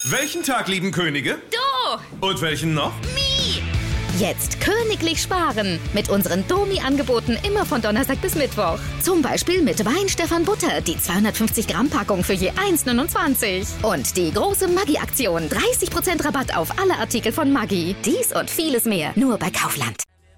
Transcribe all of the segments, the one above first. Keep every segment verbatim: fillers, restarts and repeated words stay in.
Welchen Tag lieben Könige? Du! Und welchen noch? Mi! Jetzt königlich sparen. Mit unseren Domi-Angeboten immer von Donnerstag bis Mittwoch. Zum Beispiel mit Wein-Stefan Butter, die zweihundertfünfzig Gramm Packung für je eins neunundzwanzig. Und die große Maggi-Aktion. dreißig Prozent Rabatt auf alle Artikel von Maggi. Dies und vieles mehr. Nur bei Kaufland.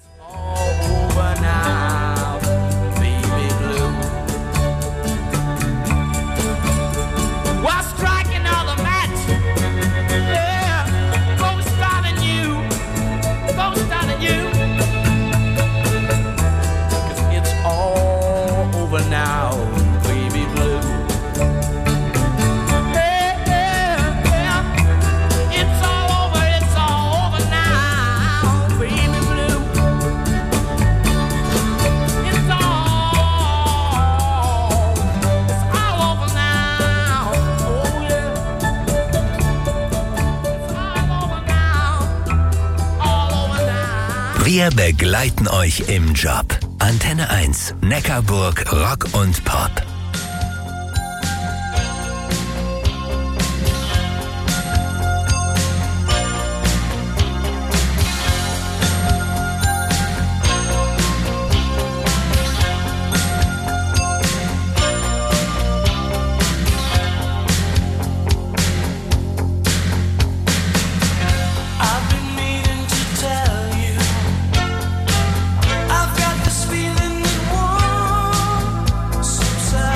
Wir begleiten euch im Job. Antenne eins, Neckarburg, Rock und Pop. I've got this feeling that one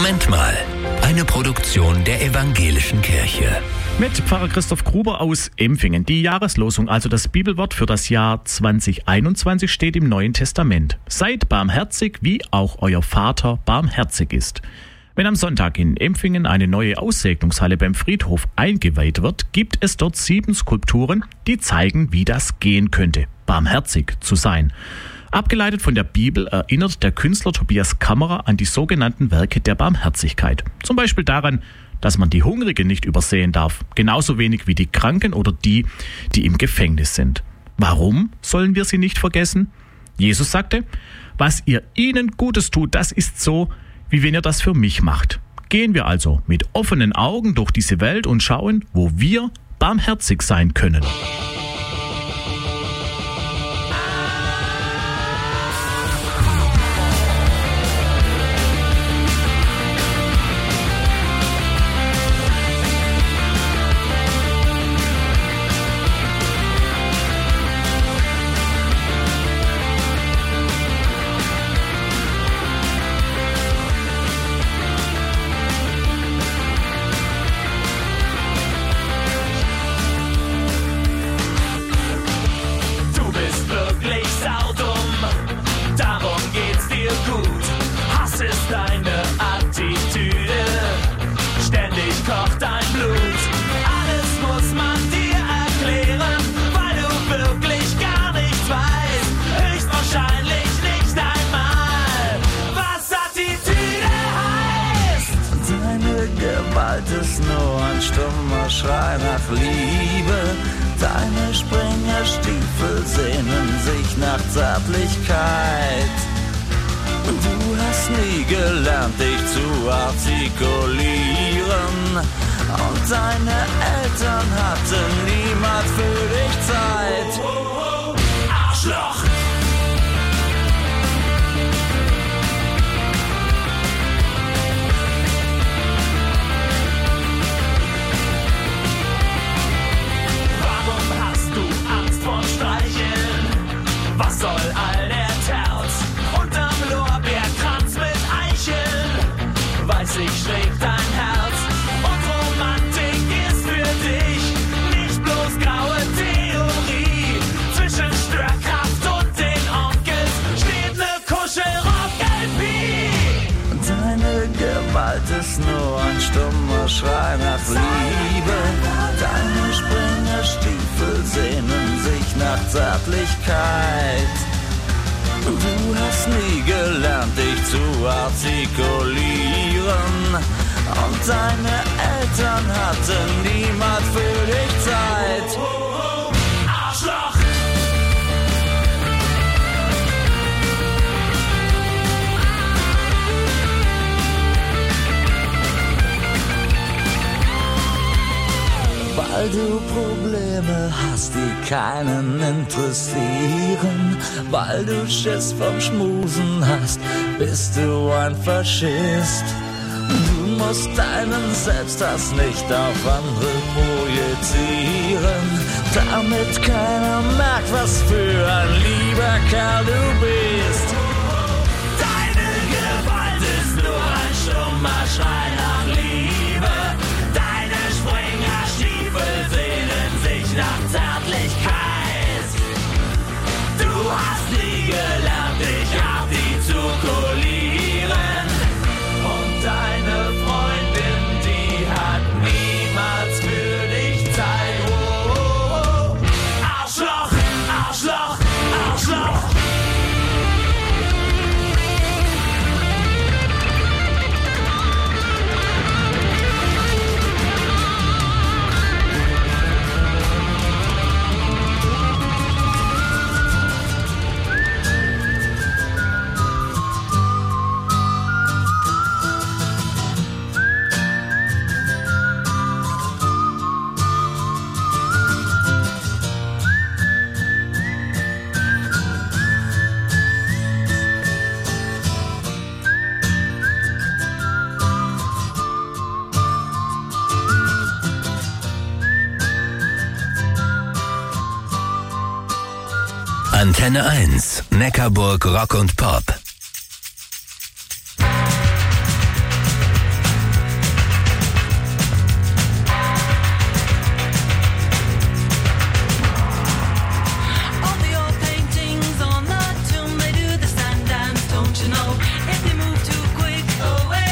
Moment mal. Eine Produktion der Evangelischen Kirche. Mit Pfarrer Christoph Gruber aus Empfingen. Die Jahreslosung, also das Bibelwort für das Jahr zwanzig einundzwanzig, steht im Neuen Testament. Seid barmherzig, wie auch euer Vater barmherzig ist. Wenn am Sonntag in Empfingen eine neue Aussegnungshalle beim Friedhof eingeweiht wird, gibt es dort sieben Skulpturen, die zeigen, wie das gehen könnte, barmherzig zu sein. Abgeleitet von der Bibel erinnert der Künstler Tobias Kammerer an die sogenannten Werke der Barmherzigkeit. Zum Beispiel daran, dass man die Hungrigen nicht übersehen darf, genauso wenig wie die Kranken oder die, die im Gefängnis sind. Warum sollen wir sie nicht vergessen? Jesus sagte, was ihr ihnen Gutes tut, das ist so, wie wenn ihr das für mich macht. Gehen wir also mit offenen Augen durch diese Welt und schauen, wo wir barmherzig sein können. Deine Attitüde, ständig kocht dein Blut. Alles muss man dir erklären, weil du wirklich gar nichts weißt. Höchstwahrscheinlich nicht einmal, was Attitüde heißt. Deine Gewalt ist nur ein stummer Schrei nach Liebe. Deine Springerstiefel sehnen sich nach Zärtlichkeit. Du hast nie gelernt, dich zu artikulieren. Und deine Eltern hatten niemals für dich Zeit. Oh, oh, oh. Arschloch! Warum hast du Angst vor Streicheln? Was soll all der Terz? Unterm Lorbeerkranz mit Eicheln, weiß ich, schlägt dein Herz. Und Romantik ist für dich nicht bloß graue Theorie. Zwischen Störkraft und den Onkels steht ne Kuschelrock-L P. Deine Gewalt ist nur ein stummer Schrei nach Liebe. Deine Springerstiefel sehnen sich nach Zärtlichkeit. Du hast nie gelernt, dich zu artikulieren. Und deine Eltern hatten niemals für dich Zeit. Oh, oh, oh. Arschloch! Weil du Probleme hast, die keinen interessieren. Weil du Schiss vom Schmusen hast, bist du ein Faschist. Du musst deinen Selbsthass nicht auf andere projizieren, damit keiner merkt, was für ein lieber Kerl du bist. Deine Gewalt ist nur ein stummer Schrei nach Liebe. Deine Springerstiefel sehnen sich nach Zärtlichkeit. Du hast nie gelernt, dich artikulieren. Und deine Freundin, die hat niemals für dich Zeit. Oh, oh, oh. Arschloch, Arschloch, Arschloch. Antenne eins, Neckarburg Rock und Pop.